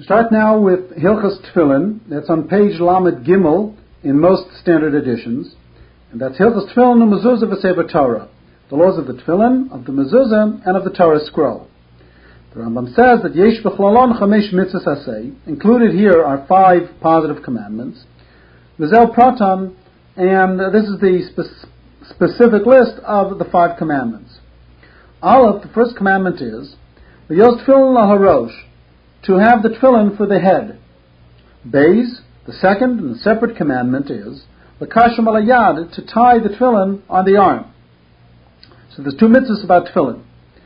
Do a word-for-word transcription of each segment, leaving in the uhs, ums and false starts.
Start now with Hilchos Tefillin. That's on page Lamed Gimel in most standard editions. And that's Hilchos Tefillin and Mezuzah v'Sefer Torah. The laws of the Tefillin, of the Mezuzah, and of the Torah scroll. The Rambam says that Yesh b'chlalon chamesh mitzvahs aseh. Included here are five positive commandments. V'zel pratan, and this is the spe- specific list of the five commandments. Aleph, the first commandment is V'yos tefillin laharosh, to have the tefillin for the head. Beis, the second and separate commandment is L'kashim alayad, to tie the tefillin on the arm. So there's two mitzvahs about tefillin.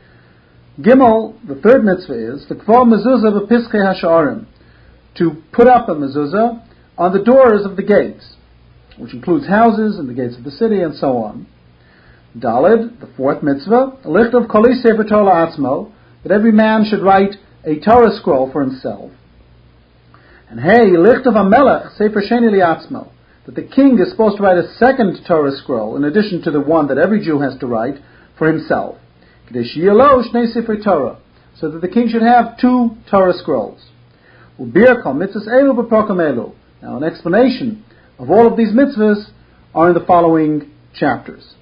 Gimel, the third mitzvah is L'kvor mezuzah b'piskei hasha'arim, to put up a mezuzah on the doors of the gates, which includes houses and the gates of the city and so on. Daled, the fourth mitzvah, Lichtov koli sefer Torah atzmo, that every man should write a Torah scroll for himself. And hey, Lichtov hamelech sefer sheni liatzmo, that the king is supposed to write a second Torah scroll in addition to the one that every Jew has to write for himself. Kedei sheyelo shnei sefer Torah, so that the king should have two Torah scrolls. Ubir kol mitzvahs elu b'prokem elu. Now, an explanation of all of these mitzvahs are in the following chapters.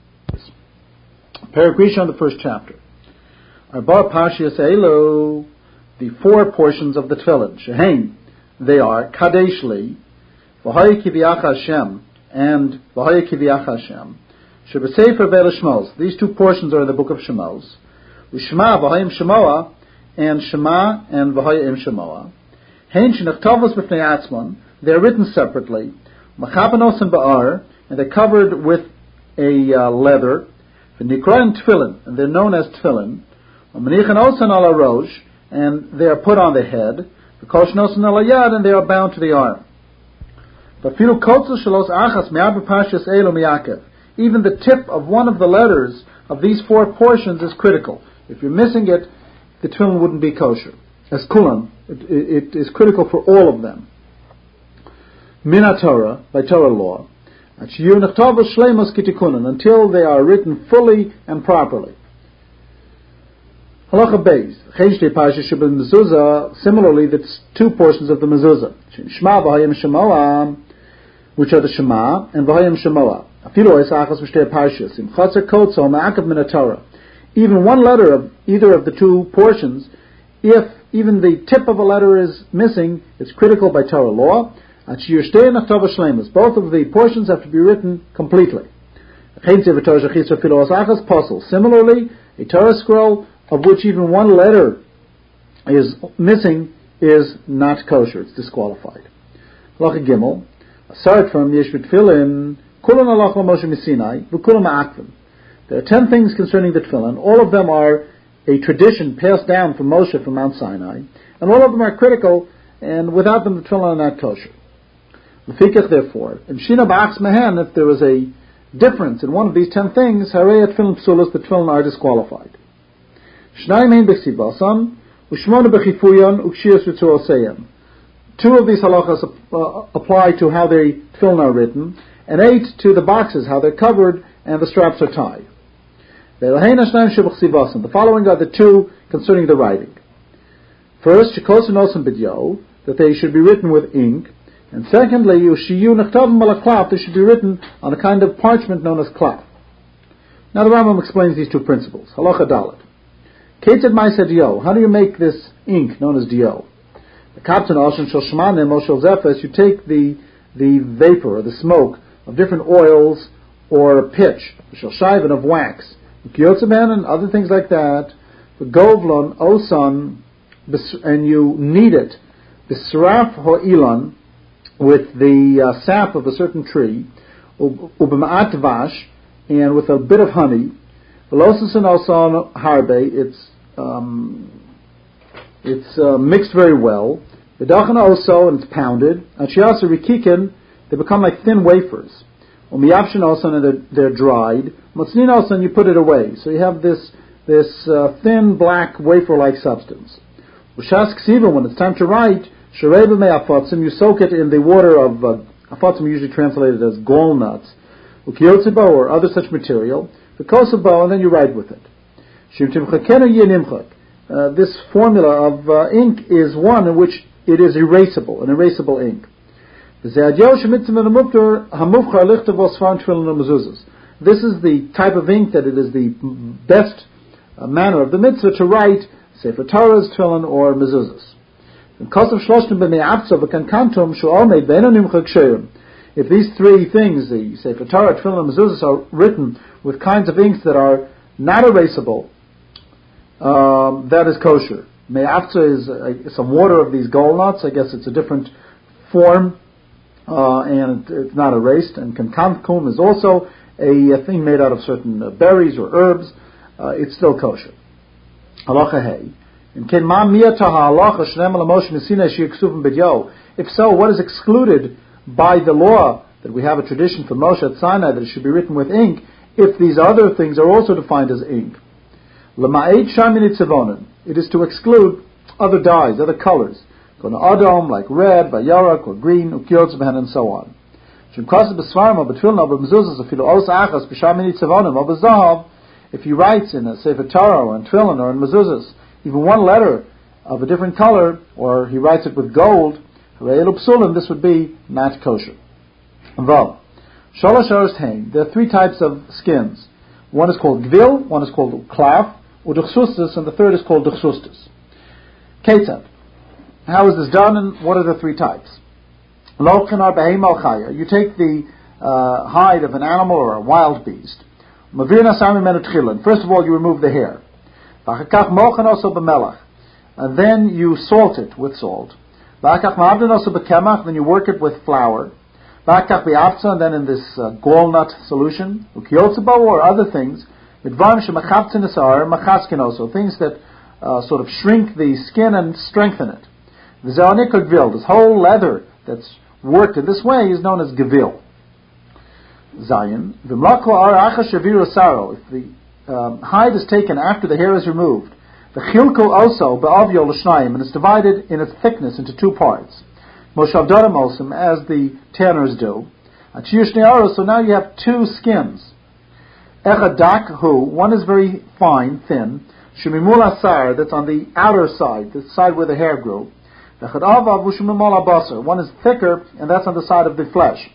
Perek Rishon, the first chapter. Arba Parshias Elo, the four portions of the Tefillin. Shehein, they are Kadesh Li, V'haya Kivyach Hashem, and V'haya Kivyach Hashem. Shebesefer Be'el Shmos. These two portions are in the book of Shemos. U'Shema V'hayim Shemoah, and Shema and V'hayim Shemoah. Hein Shenachtovos B'fnei Atzmon. They are written separately. Machabanos and Ba'ar, and they're covered with a uh, leather. V'nikroim Tefillin, and they're known as Tefillin. V'manichan osan ala rosh, and they are put on the head. V'koshnosan ala yad, and they are bound to the arm. V'filu kotzel shalos achas me'arba parshas elu miyakev. Even the tip of one of the letters of these four portions is critical. If you're missing it, the tefillin wouldn't be kosher. As kulam, it, it, it is critical for all of them. Mina Torah, by Torah law, until they are written fully and properly. Halacha Beis, similarly, that's two portions of the mezuzah, Shema v'hayim shemoah, which are the Shema, and v'hayim shemoah. Even one letter of either of the two portions, if even the tip of a letter is missing, it's critical by Torah law. Both of the portions have to be written completely. Similarly, a Torah scroll of which even one letter is missing is not kosher, it's disqualified. Halacha Gimel, aside from Yesh B'Tefillin, Kulan Halacha Moshe Misinai, V'Kulan Ma'akvim. There are ten things concerning the Tefillin. All of them are a tradition passed down from Moshe from Mount Sinai, and all of them are critical, and without them the Tefillin are not kosher. Lefikach, therefore, in Shina Ba'achs Mehen, if there is a difference in one of these ten things, Harei Tefillin Psulos, the Tefillin are disqualified. Shnayim Hein B'Ksibasan, U'Shmona B'Chifuyon, U'Kshias V'Tzoroseyim. Two of these halachas uh, apply to how the Tefillin are written, and eight to the boxes, how they're covered, and the straps are tied. The following are the two concerning the writing. First, Shekos Nosim B'Dio, that they should be written with ink, and secondly, Yushiyu Nechtavim Ala Klaf, they should be written on a kind of parchment known as klaf. Now the Rambam explains these two principles. Halacha Dalet. Ketzad Ma'aseh Dio, how do you make this ink known as Dio? The Kaptan Oshan Shel Shmanim or Shel Zephes, you take the the vapor or the smoke of different oils or pitch, Shel Shaivan of wax, Kiyotzaben and other things like that, the Govlon, Osan, and you knead it, the Seraf Ho'ilan, with the uh, sap of a certain tree, ubema'at vash, and with a bit of honey, velosas and also harbe, it's um, it's uh, mixed very well. V'dachan also, and it's pounded. Achiasa rikikin, they become like thin wafers. Umiyavshin also, and they're, they're dried. Matznin also, and you put it away. So you have this this uh, thin black wafer-like substance. Ushas ksiva, when it's time to write, Shareva me afotzim, you soak it in the water of, uh, afotzim usually translated as gall nuts, ukiyotzibo, or other such material, the kosabo, and then you write with it. Uh, this formula of uh, ink is one in which it is erasable, an erasable ink. This is the type of ink that it is the best uh, manner of the mitzvah to write Sefer Torahs, Tefillin, or mezuzahs. If these three things, the Sefer Torah, Tefillin, and mezuzahs, are written with kinds of inks that are not erasable, um, that is kosher. Me'afza is uh, some water of these gold nuts. I guess it's a different form, uh, and it, it's not erased. And kankankum is also a, a thing made out of certain uh, berries or herbs. Uh, it's still kosher. Halacha hey. If so, what is excluded by the law that we have a tradition for Moshe at Sinai that it should be written with ink, if these other things are also defined as ink? It is to exclude other dyes, other colors. Adom, like red, vayarak, or green, ukiyotzbehen, and so on. If he writes in a Sefer Torah or in Tefillin or in mezuzahs, even one letter of a different color, or he writes it with gold, this would be not kosher. There are three types of skins. One is called gvil, one is called klaf, uduchsustus, and the third is called duchsustus. Ketzad. How is this done, and what are the three types? You take the uh, hide of an animal or a wild beast. First of all, you remove the hair. And then you salt it with salt. Then you work it with flour. And then in this uh, gall nut solution, or other things, things that uh, sort of shrink the skin and strengthen it. This whole leather that's worked in this way is known as gevil. Zion. If the um, hide is taken after the hair is removed, the chilko also be'avyo l'shnayim, and it's divided in its thickness into two parts. Moshav darim osim, as the tanners do. So now you have two skins. Echadak hu, one is very fine, thin. Shemimul asar, that's on the outer side, the side where the hair grew. Echad shemimul abasar, one is thicker, and that's on the side of the flesh.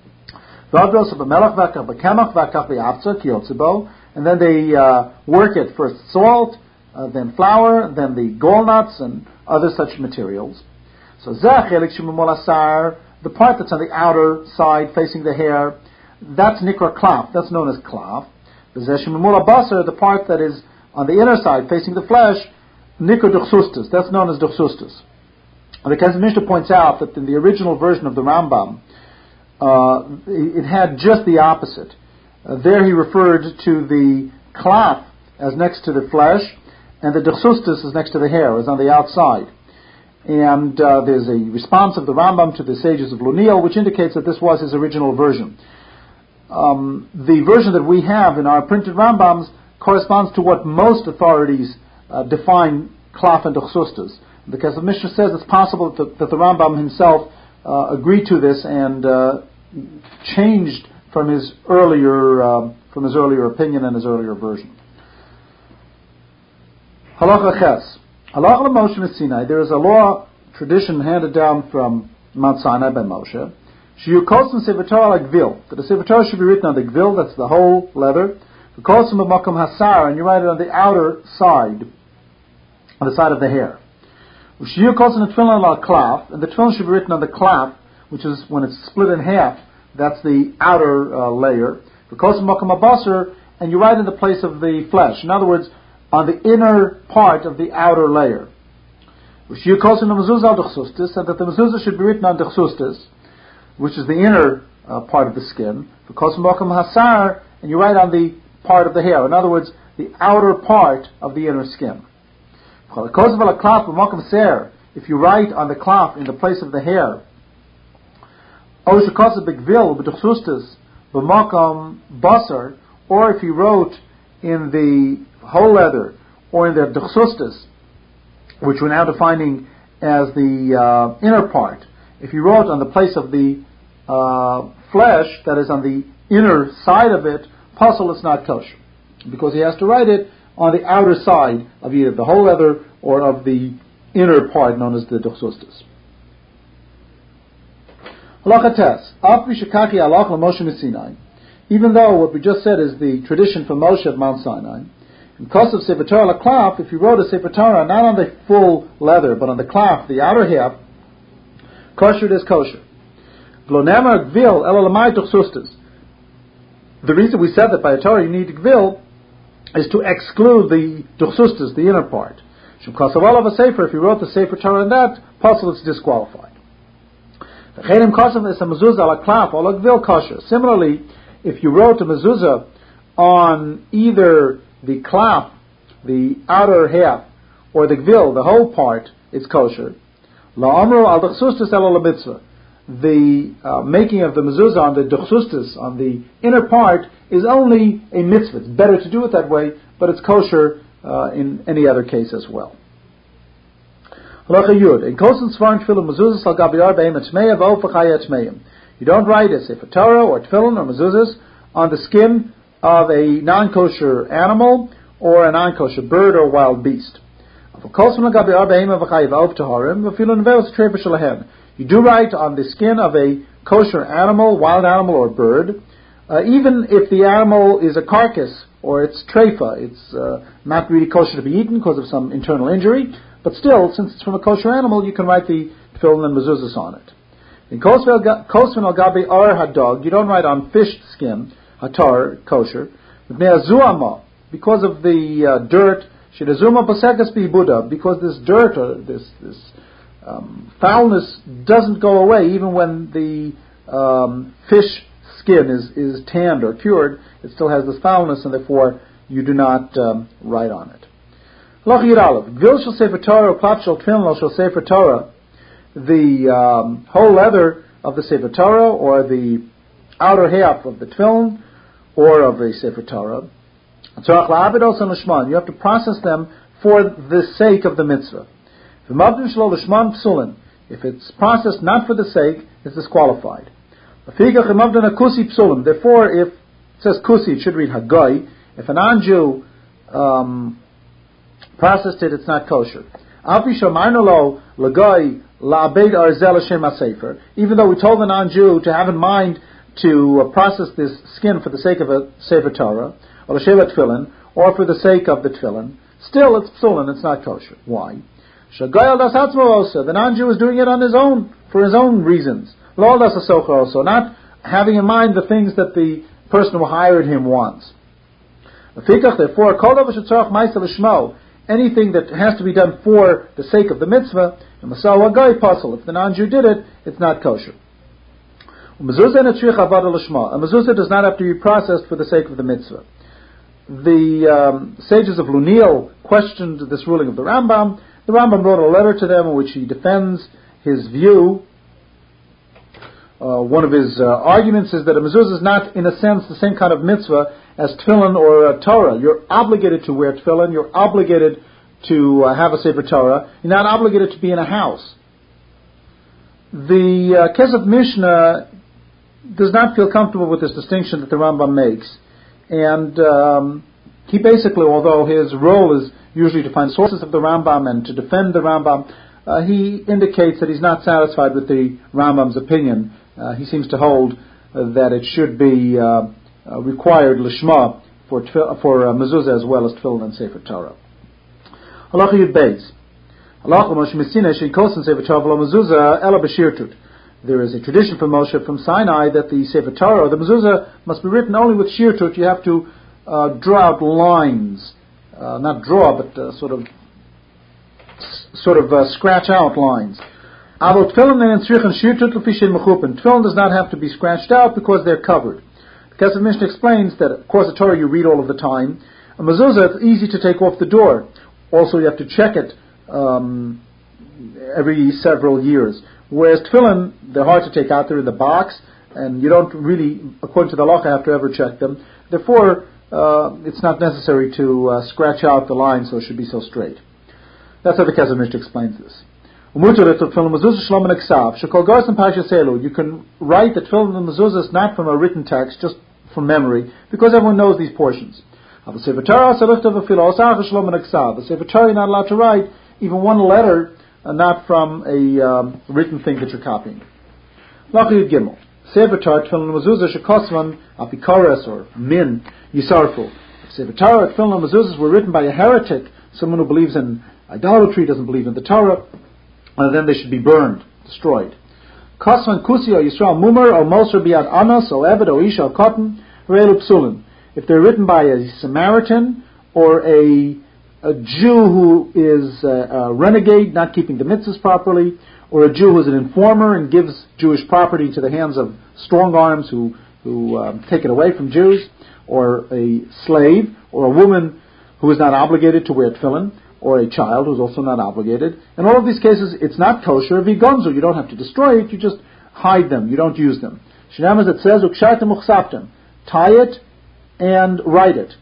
And then they uh, work it first salt, uh, then flour, then the gall nuts and other such materials. So the part that's on the outer side facing the hair, that's nikra klaf, that's known as klaf. The part that is on the inner side facing the flesh, nikra duchsustus, that's known as duchsustus. Because the Mishnah points out that in the original version of the Rambam, Uh, it had just the opposite. Uh, there he referred to the klaf as next to the flesh, and the duchsustus is next to the hair, is on the outside. And uh, there's a response of the Rambam to the sages of Lunel, which indicates that this was his original version. Um, the version that we have in our printed Rambams corresponds to what most authorities uh, define klaf and duchsustus. Because the Mishnah says it's possible that the, that the Rambam himself Uh, agreed to this and uh, changed from his earlier uh, from his earlier opinion and his earlier version. Halacha ches. Halacha Moshe Sinai. There is a law tradition handed down from Mount Sinai by Moshe. Shiyu kosim Sefer Torah like gvil. That the Sefer Torah should be written on the gvil. That's the whole leather. The kosim b'makom hasar, and you write it on the outer side, on the side of the hair. And the tefillin should be written on the klaf, which is when it's split in half. That's the outer uh, layer. And you write in the place of the flesh. In other words, on the inner part of the outer layer. And that the mezuzah should be written on duchsustus, which is the inner uh, part of the skin. And you write on the part of the hair. In other words, the outer part of the inner skin. If you write on the klaf in the place of the hair, or if you wrote in the whole leather or in the duchsustus, which we're now defining as the uh, inner part, if you wrote on the place of the uh, flesh, that is on the inner side of it, pasul, it's not kosher, because he has to write it on the outer side of either the whole leather or of the inner part known as the duchsustus. Halacha tes. Af b'shekaki alach l'Moshe Sinai. Even though what we just said is the tradition from Moshe at Mount Sinai, in case of Sefer Torah l'klaf, if you wrote a Sefer Torah not on the full leather, but on the klaf, the outer half, kosher it is kosher. V'lo nemar gvil ela l'may tuchsustas. The reason we said that by a Torah you need gvil is to exclude the tuchsustas, the inner part. Because of all of a sefer, if you wrote the Sefer Torah in that, possible it's disqualified. Similarly, if you wrote a mezuzah on either the klaf, the outer half, or the gvil, the whole part, it's kosher. The uh, making of the mezuzah on the duchsustis, on the inner part, is only a mitzvah. It's better to do it that way, but it's kosher uh, in any other case as well. You don't write a Sefer Torah or tefillin or mezuzahs on the skin of a non-kosher animal or a non-kosher bird or wild beast. You do write on the skin of a kosher animal, wild animal or bird, uh, even if the animal is a carcass or it's treifa, it's uh, not really kosher to be eaten because of some internal injury, but still, since it's from a kosher animal, you can write the tefillin and mezuzahs on it. In kosvin al gabi ar hadog, you don't write on fish skin, hatar, kosher, because of the uh, dirt, shedazuma pasekas bi buddha, because this dirt or this this um, foulness doesn't go away even when the um, fish skin is, is tanned or cured, it still has this foulness, and therefore you do not um, write on it. The um, whole leather of the Sefer Torah, or the outer half of the tefillin, or of the Sefer Torah, you have to process them for the sake of the mitzvah. If it's processed not for the sake, it's disqualified. Therefore, if it says kusi, it should read hagai. If a non-Jew um, processed it, it's not kosher. Even though we told the non-Jew to have in mind to uh, process this skin for the sake of a Sefer Torah, or a tefillin, or for the sake of the tefillin, still it's psulin, it's not kosher. Why? The non-Jew is doing it on his own, for his own reasons. Also, not having in mind the things that the person who hired him wants. Therefore, anything that has to be done for the sake of the mitzvah, if the non-Jew did it, it's not kosher. A mezuzah does not have to be processed for the sake of the mitzvah. The um, sages of Lunel questioned this ruling of the Rambam. The Rambam wrote a letter to them in which he defends his view. Uh, one of his uh, arguments is that a mezuzah is not, in a sense, the same kind of mitzvah as tefillin or uh, Torah. You're obligated to wear tefillin. You're obligated to uh, have a Sefer Torah. You're not obligated to be in a house. The uh, Kesef Mishnah does not feel comfortable with this distinction that the Rambam makes. And um, he basically, although his role is usually to find sources of the Rambam and to defend the Rambam, uh, he indicates that he's not satisfied with the Rambam's opinion. Uh, he seems to hold uh, that it should be uh, uh, required lishma for tfil- for uh, mezuzah as well as tefillin and Sefer Torah. Halacha Yud Beis. Halacha Moshe Messina sheikosen Sefer Torah v'lo mezuzah ela b'shirtut. There is a tradition from Moshe from Sinai that the Sefer Torah, or the mezuzah, must be written only with shirtut. You have to uh, draw out lines, uh, not draw, but uh, sort of sort of uh, scratch out lines. Tefillin does not have to be scratched out because they're covered. The Kesef Mishnah explains that, of course, the Torah you read all of the time. A mezuzah, it's easy to take off the door. Also, you have to check it um, every several years. Whereas tefillin, they're hard to take out. They're in the box, and you don't really, according to the halacha, have to ever check them. Therefore, uh, it's not necessary to uh, scratch out the line so it should be so straight. That's how the Kesef Mishnah explains this. You can write the tefillin and mezuzahs not from a written text, just from memory, because everyone knows these portions. The Sefer Torah you're not allowed to write even one letter, uh, not from a um, written thing that you're copying. Halacha Yud Gimel. Sefer Torah, Tefillin, Mezuzah, Shekosvan, Apikoros, or Min, Yisarfu. If Sefer Torah, Tefillin, and Mezuzahs were written by a heretic, someone who believes in idolatry, doesn't believe in the Torah, uh, then they should be burned, destroyed. Kosvan, Kusi, or Yisrael, Mumar, or Moser, Biad Anas, or Eved, or Isha, or Cotton, Relu Psulin. If they're written by a Samaritan, or a, a Jew who is a, a renegade, not keeping the mitzvahs properly, or a Jew who is an informer and gives Jewish property to the hands of strong arms who, who um, take it away from Jews, or a slave, or a woman who is not obligated to wear tefillin, or a child who is also not obligated. In all of these cases, it's not kosher. Vigonzo, you don't have to destroy it, you just hide them, you don't use them. Shinam, as it says, ukshartem uchsaptem, tie it and write it.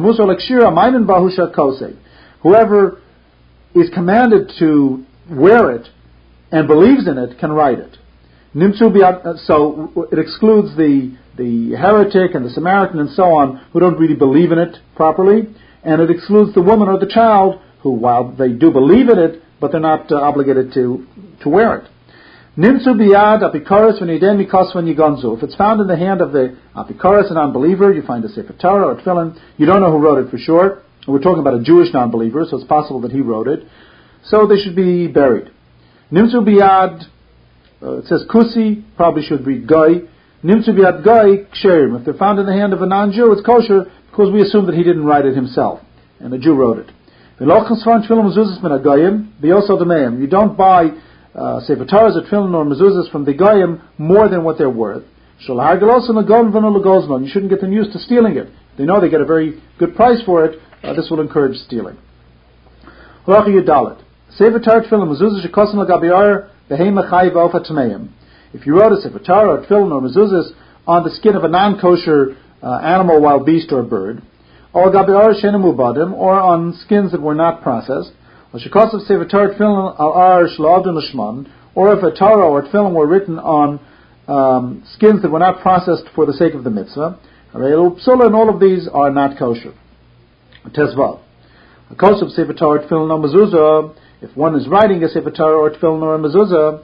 Whoever is commanded to wear it and believes in it can write it. So it excludes the, the heretic and the Samaritan and so on who don't really believe in it properly, and it excludes the woman or the child who, while they do believe in it, but they're not uh, obligated to, to wear it. Nimtzu biyad apikoros v'nidem mikos v'nigonzu. If it's found in the hand of the apikoros, a non-believer, you find a Sefer Torah or Tefillin, you don't know who wrote it for sure. We're talking about a Jewish non-believer, so it's possible that he wrote it. So they should be buried. Nimtzu biyad, uh, it says kusi, probably should read goy. Nimtzu biyad goy ksherim. If they're found in the hand of a non-Jew, it's kosher because we assume that he didn't write it himself, and a Jew wrote it. You don't buy Uh, Sefer Torahs or Tefillin or Mezuzahs from the Goyim more than what they're worth. You shouldn't get them used to stealing it. They know they get a very good price for it. Uh, this will encourage stealing. Sefer Torah, Tefillin, Mezuzah, Shekosim l'Gabiar, Behema Chai V'Ofa Tmeim. If you wrote a Sefer Torah or Tefillin or Mezuzahs on the skin of a non-kosher uh, animal, wild beast, or bird, or Gabiar Shenem Ubadim, or on skins that were not processed, or if a Torah or Tefillin were written on um, skins that were not processed for the sake of the mitzvah, and all of these are not kosher. Tezvav. A kosher Sefer Torah, Tefillin, or Mezuzah, if one is writing a Sefer Torah or Tefillin or a Mezuzah,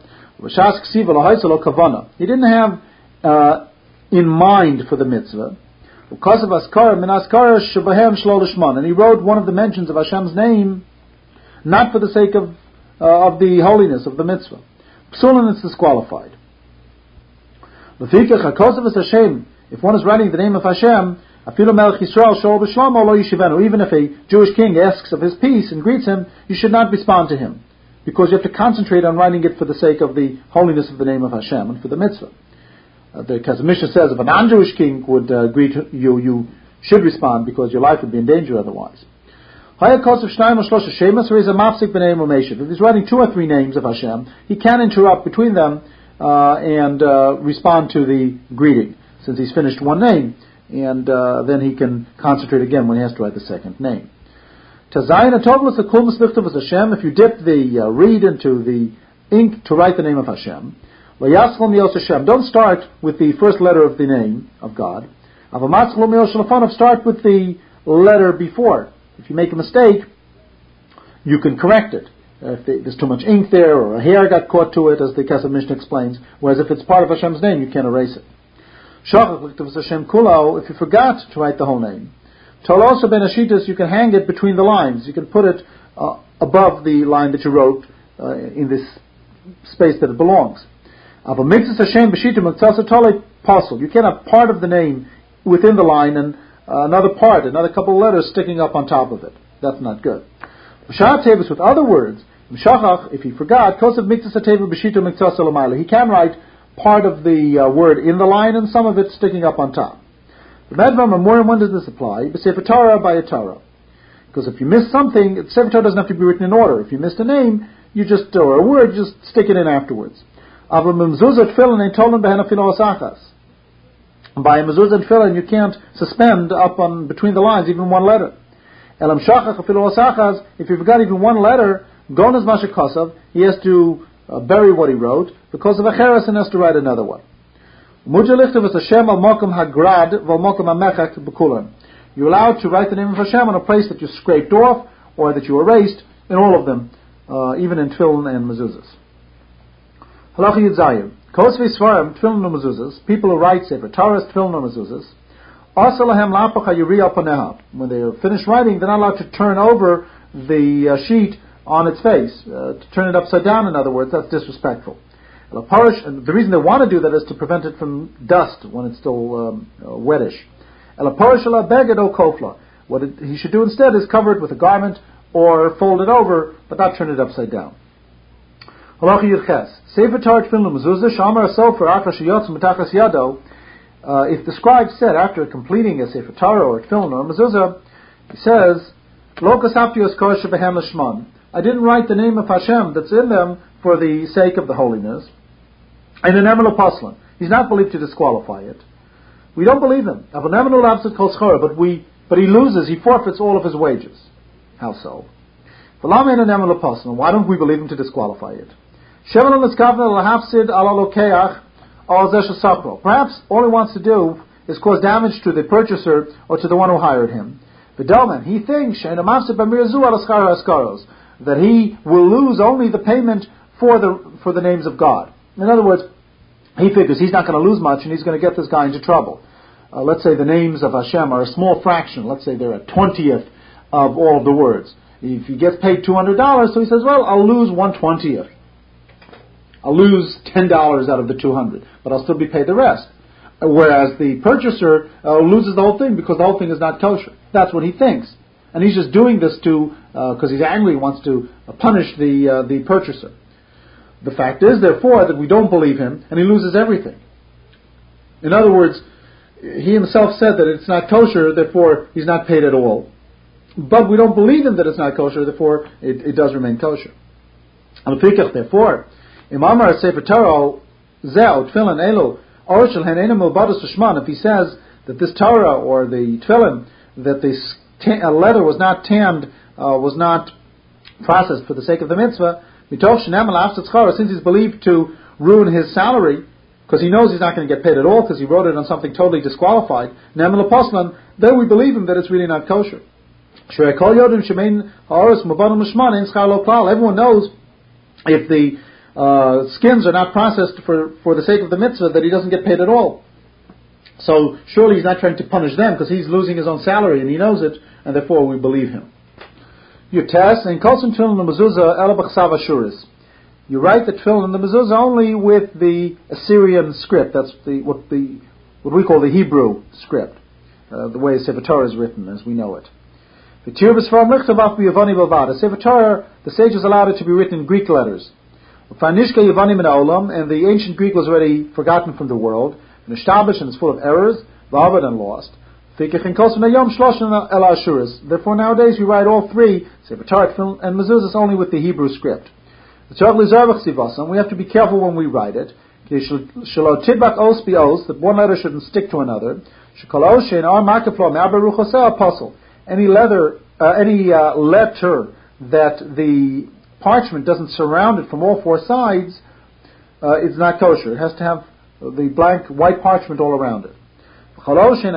he didn't have uh, in mind for the mitzvah. And he wrote one of the mentions of Hashem's name not for the sake of uh, of the holiness of the mitzvah. Psulin is disqualified. If one is writing the name of Hashem, even if a Jewish king asks of his peace and greets him, you should not respond to him, because you have to concentrate on writing it for the sake of the holiness of the name of Hashem and for the mitzvah. Uh, the Mishnah says if a non-Jewish king would uh, greet you, you should respond because your life would be in danger otherwise. If he's writing two or three names of Hashem, he can interrupt between them uh, and uh, respond to the greeting, since he's finished one name, and uh, then he can concentrate again when he has to write the second name. If you dip the uh, reed into the ink to write the name of Hashem, don't start with the first letter of the name of God. Start with the letter before. If you make a mistake, you can correct it. Uh, if there's too much ink there, or a hair got caught to it, as the Kesef Mishnah explains, whereas if it's part of Hashem's name, you can't erase it. If you forgot to write the whole name, Tolosa ben Ashitas, you can hang it between the lines. You can put it uh, above the line that you wrote uh, in this space that it belongs. You can't have part of the name within the line and Uh, another part, another couple of letters sticking up on top of it. That's not good. With other words, if he forgot, he can write part of the uh, word in the line and some of it sticking up on top. When does this apply? Sefer Torah by a Torah. Because if you miss something, Sefer Torah doesn't have to be written in order. If you missed a name, you just, or a word, just stick it in afterwards. By a mezuzah and tefillin, you can't suspend up on between the lines even one letter. If you forgot even one letter, gonas mashakasav, he has to uh, bury what he wrote because of a cheres and has to write another one. You're allowed to write the name of Hashem on a place that you scraped off or that you erased in all of them, uh, even in tefillin and mezuzahs. Halacha Yud Zayin. Kosvi Svarim, Tefillin Umezuzas, people who write Sefer Torah, Tefillin Umezuzas, Asalahem Lapacha Yuri Alpaneha. When they are finished writing, they're not allowed to turn over the uh, sheet on its face, uh, to turn it upside down, in other words. That's disrespectful. And the reason they want to do that is to prevent it from dust when it's still um, uh, wettish. What it, he should do instead is cover it with a garment or fold it over, but not turn it upside down. Sefer Torah Tefillin Mezuzah Shamar Sofer Achar Sheyotz Mitachas Yado. If the scribe said after completing a Sefer Torah or Tefillin or Mezuzah, he says, Lo kasafti oskor shebehem lishman. I didn't write the name of Hashem that's in them for the sake of the holiness. And an emer l'poslan. He's not believed to disqualify it. We don't believe him. But we, but he loses, he forfeits all of his wages. How so? Why don't we believe him to disqualify it? Perhaps all he wants to do is cause damage to the purchaser or to the one who hired him. He thinks that he will lose only the payment for the for the names of God. In other words, he figures he's not going to lose much and he's going to get this guy into trouble. Uh, let's say the names of Hashem are a small fraction. Let's say they're a twentieth of all of the words. If he gets paid two hundred dollars, so he says, well, I'll lose one twentieth. I'll lose ten dollars out of the two hundred, but I'll still be paid the rest. Whereas the purchaser uh, loses the whole thing because the whole thing is not kosher. That's what he thinks. And he's just doing this to, because uh, he's angry, he wants to uh, punish the uh, the purchaser. The fact is, therefore, that we don't believe him, and he loses everything. In other words, he himself said that it's not kosher, therefore he's not paid at all. But we don't believe him that it's not kosher, therefore it, it does remain kosher. Therefore, Imamar Sefer Torah, Zeo, Tefillin, Elo, Orshel, Henena, Milbados, Shman, if he says that this Torah or the Tefillin, that this ta- leather was not tanned, uh, was not processed for the sake of the mitzvah, since he's believed to ruin his salary, because he knows he's not going to get paid at all, because he wrote it on something totally disqualified, then we believe him that it's really not kosher. Everyone knows if the uh, skins are not processed for, for the sake of the mitzvah, that he doesn't get paid at all. So surely he's not trying to punish them, because he's losing his own salary, and he knows it, and therefore we believe him. You test and Kolson Tefillin and the Mezuzah El B'Chsav Ashuris. You write the Tefillin and the Mezuzah only with the Assyrian script. That's the what the what we call the Hebrew script, uh, the way Sefer Torah is written as we know it. The Tir B'Sfarim Lichtav Af B'Yavani B'Avad. Sefer Torah, the sages allowed it to be written in Greek letters. Fanishka Yavani Min Olam, and the ancient Greek was already forgotten from the world. Nishtabish, and it's full of errors, Vavad, and lost. Therefore, nowadays we write all three, Sefer Torah, Tefillin, and Mezuzahs only with the Hebrew script. And we have to be careful when we write it. That one letter shouldn't stick to another. Any leather, uh, any uh, letter that the parchment doesn't surround it from all four sides uh, is not kosher. It has to have the blank white parchment all around it. Any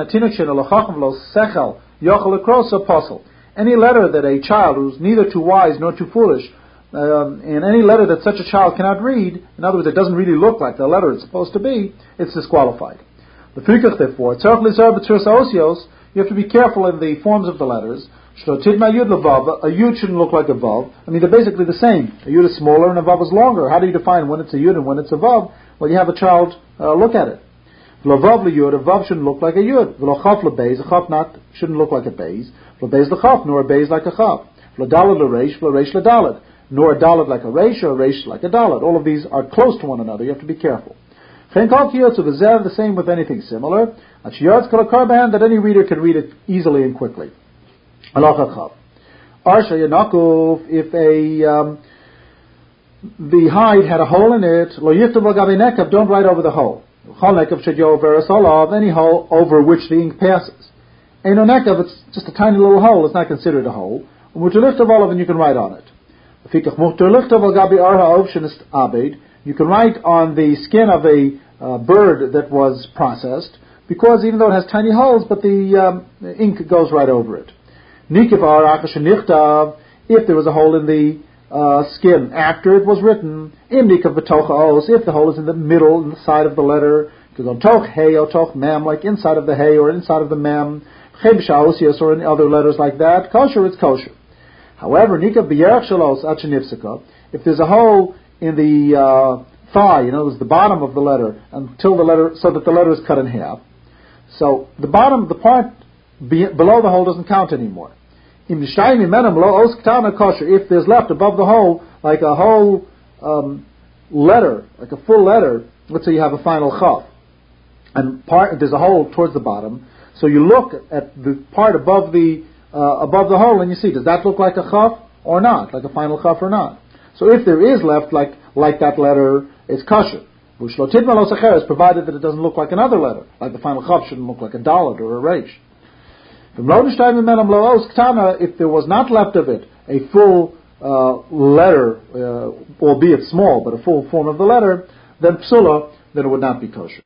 letter that a child who's neither too wise nor too foolish, um, and any letter that such a child cannot read, in other words, it doesn't really look like the letter it's supposed to be, it's disqualified. The fikach, therefore, you have to be careful in the forms of the letters. A yud shouldn't look like a vav. I mean, they're basically the same. A yud is smaller and a vav is longer. How do you define when it's a yud and when it's a vav? Well, you have a child uh, look at it. V'lo liyud, a vav shouldn't look like a yud. V'lo chaf lebeis, a chaf not shouldn't look like a beis. V'lo beis lechaf, nor a beis like a chaf. V'lo dalad lereish, v'lo reish ledalad, nor a dalad like a reish or a reish like a dalad. All of these are close to one another. You have to be careful. Chen kol kiyotzu v'zev, the same with anything similar. Achiyotz kol karban, that any reader can read it easily and quickly. Halacha chav. Arsha yanakuf, if a um, the hide had a hole in it, lo yiftav l'gabi nekav, don't write over the hole. Chol nekav should go over a solav, any hole over which the ink passes. Eino nekav, it's just a tiny little hole, it's not considered a hole. Which a lift of olive, and you can write on it. Fikach muhter lichtav l'gabi arha ovshenist abed, you can write on the skin of a uh, bird that was processed, because even though it has tiny holes, but the, um, the ink goes right over it. Nikiv ar achashenichtav, if there was a hole in the uh, skin after it was written. Indika v'tocha os, if the hole is in the middle, in the side of the letter, to go toch hey or toch mem, like inside of the hey or inside of the mem, chebsha or in other letters like that, kosher, it's kosher. However, nika b'yerach shalos achenifsika, if there's a hole in the uh, thigh, you know, it's the bottom of the letter until the letter, so that the letter is cut in half. So the bottom, the part be, below the hole doesn't count anymore. If there's left above the hole, like a whole um, letter, like a full letter, let's say you have a final chaf, and part, there's a hole towards the bottom, so you look at the part above the uh, above the hole and you see, does that look like a chaf or not, like a final chaf or not? So if there is left like like that letter, it's kosher. Provided that it doesn't look like another letter, like the final chaf shouldn't look like a dalet or a reish. If there was not left of it a full uh, letter, uh, albeit small, but a full form of the letter, then psula, then it would not be kosher.